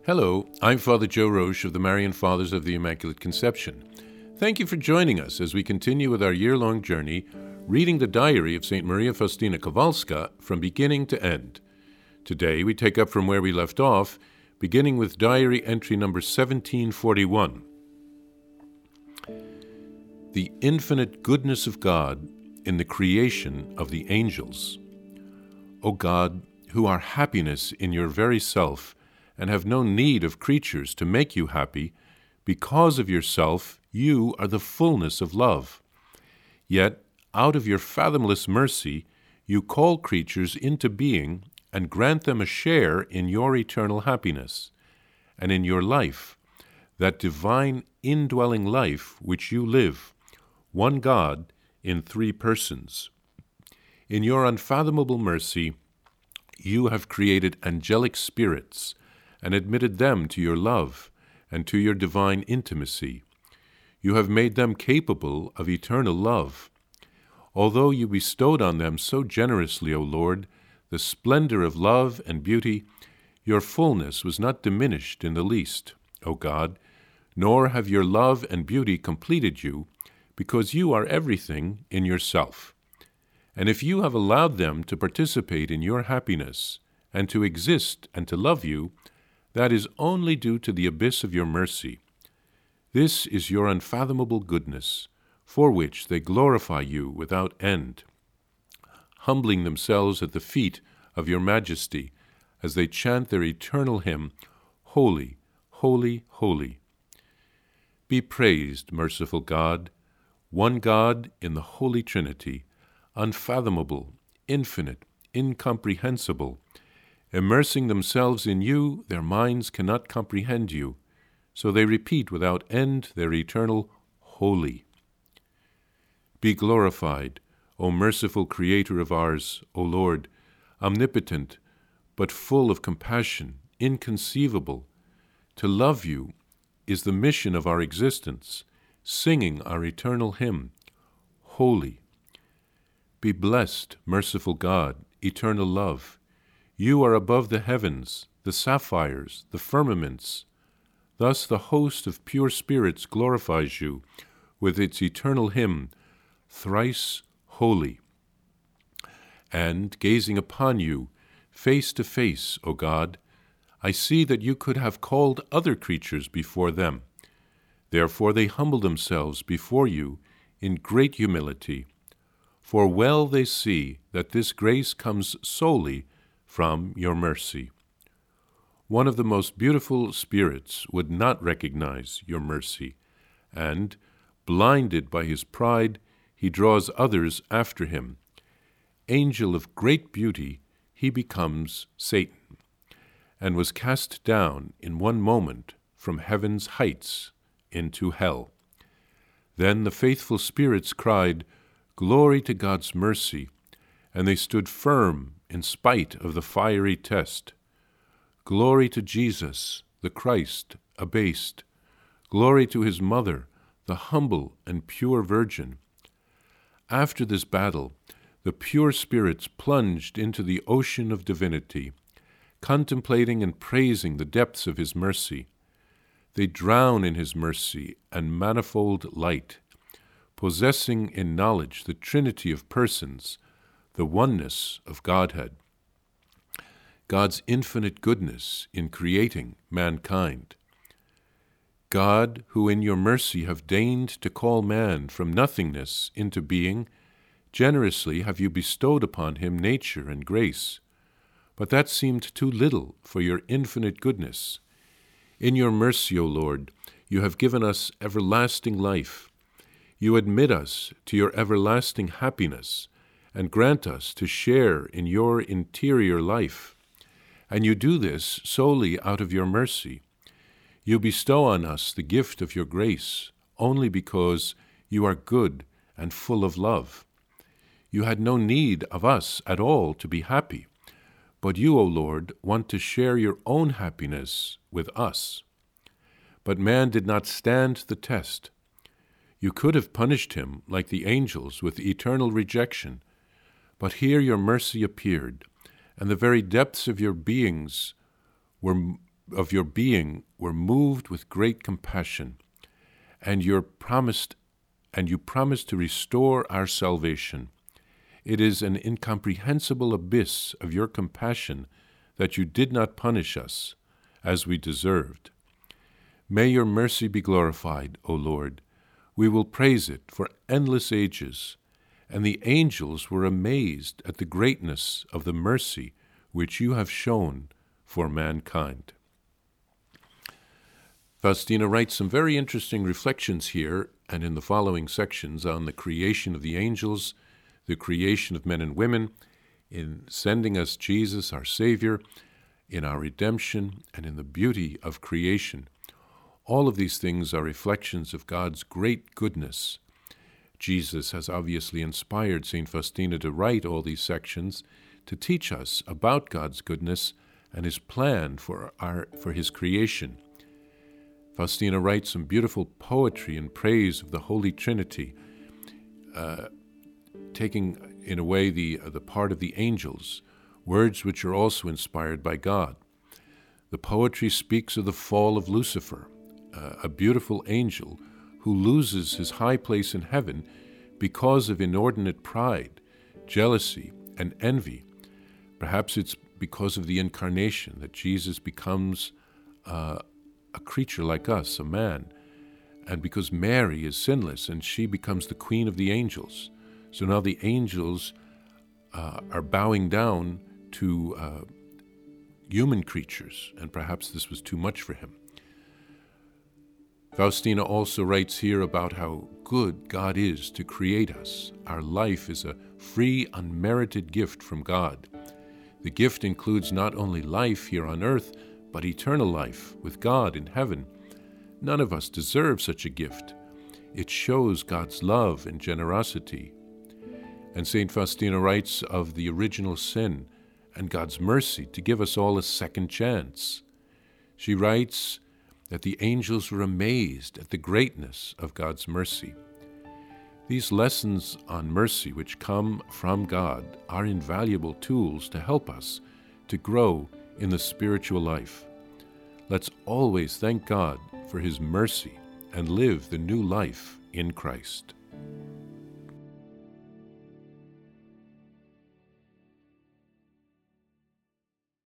Hello, I'm Father Joe Roche of the Marian Fathers of the Immaculate Conception. Thank you for joining us as we continue with our year-long journey reading the diary of St. Maria Faustina Kowalska from beginning to end. Today we take up from where we left off, beginning with diary entry number 1741. The infinite goodness of God in the creation of the angels. O God, who are happiness in your very self, and have no need of creatures to make you happy, because of yourself you are the fullness of love. Yet, out of your fathomless mercy, you call creatures into being and grant them a share in your eternal happiness, and in your life, that divine indwelling life which you live, one God in three persons. In your unfathomable mercy, you have created angelic spirits, and admitted them to your love and to your divine intimacy. You have made them capable of eternal love. Although you bestowed on them so generously, O Lord, the splendor of love and beauty, your fullness was not diminished in the least, O God, nor have your love and beauty completed you, because you are everything in yourself. And if you have allowed them to participate in your happiness, and to exist and to love you, that is only due to the abyss of your mercy. This is your unfathomable goodness, for which they glorify you without end, humbling themselves at the feet of your majesty as they chant their eternal hymn, Holy, Holy, Holy. Be praised, merciful God, one God in the Holy Trinity, unfathomable, infinite, incomprehensible. Immersing themselves in you, their minds cannot comprehend you, so they repeat without end their eternal Holy. Be glorified, O merciful Creator of ours, O Lord, omnipotent, but full of compassion, inconceivable. To love you is the mission of our existence, singing our eternal hymn, Holy. Be blessed, merciful God, eternal love. You are above the heavens, the sapphires, the firmaments. Thus the host of pure spirits glorifies you with its eternal hymn, Thrice Holy. And, gazing upon you, face to face, O God, I see that you could have called other creatures before them. Therefore they humble themselves before you in great humility, for well they see that this grace comes solely from your mercy. One of the most beautiful spirits would not recognize your mercy, and, blinded by his pride, he draws others after him. Angel of great beauty, he becomes Satan, and was cast down in one moment from heaven's heights into hell. Then the faithful spirits cried, Glory to God's mercy, and they stood firm in spite of the fiery test. Glory to Jesus, the Christ, abased. Glory to his mother, the humble and pure Virgin. After this battle, the pure spirits plunged into the ocean of divinity, contemplating and praising the depths of his mercy. They drown in his mercy and manifold light, possessing in knowledge the Trinity of persons, the oneness of Godhead. God's infinite goodness in creating mankind. God, who in your mercy have deigned to call man from nothingness into being, generously have you bestowed upon him nature and grace. But that seemed too little for your infinite goodness. In your mercy, O Lord, you have given us everlasting life. You admit us to your everlasting happiness, and grant us to share in your interior life. And you do this solely out of your mercy. You bestow on us the gift of your grace only because you are good and full of love. You had no need of us at all to be happy, but you, O Lord, want to share your own happiness with us. But man did not stand the test. You could have punished him like the angels with eternal rejection, but here your mercy appeared, and the very depths of your beings were of your being were moved with great compassion, and you promised to restore our salvation. It is an incomprehensible abyss of your compassion that you did not punish us as we deserved. May your mercy be glorified, O Lord. We will praise it for endless ages. And the angels were amazed at the greatness of the mercy which you have shown for mankind. Faustina writes some very interesting reflections here and in the following sections on the creation of the angels, the creation of men and women, in sending us Jesus, our Savior, in our redemption, and in the beauty of creation. All of these things are reflections of God's great goodness. Jesus has obviously inspired St. Faustina to write all these sections to teach us about God's goodness and his plan for his creation. Faustina writes some beautiful poetry in praise of the Holy Trinity, taking in a way the part of the angels, words which are also inspired by God. The poetry speaks of the fall of Lucifer, a beautiful angel who loses his high place in heaven because of inordinate pride, jealousy, and envy. Perhaps it's because of the incarnation that Jesus becomes a creature like us, a man, and because Mary is sinless and she becomes the queen of the angels. So now the angels are bowing down to human creatures, and perhaps this was too much for him. Faustina also writes here about how good God is to create us. Our life is a free, unmerited gift from God. The gift includes not only life here on earth, but eternal life with God in heaven. None of us deserve such a gift. It shows God's love and generosity. And St. Faustina writes of the original sin and God's mercy to give us all a second chance. She writes that the angels were amazed at the greatness of God's mercy. These lessons on mercy which come from God are invaluable tools to help us to grow in the spiritual life. Let's always thank God for his mercy and live the new life in Christ.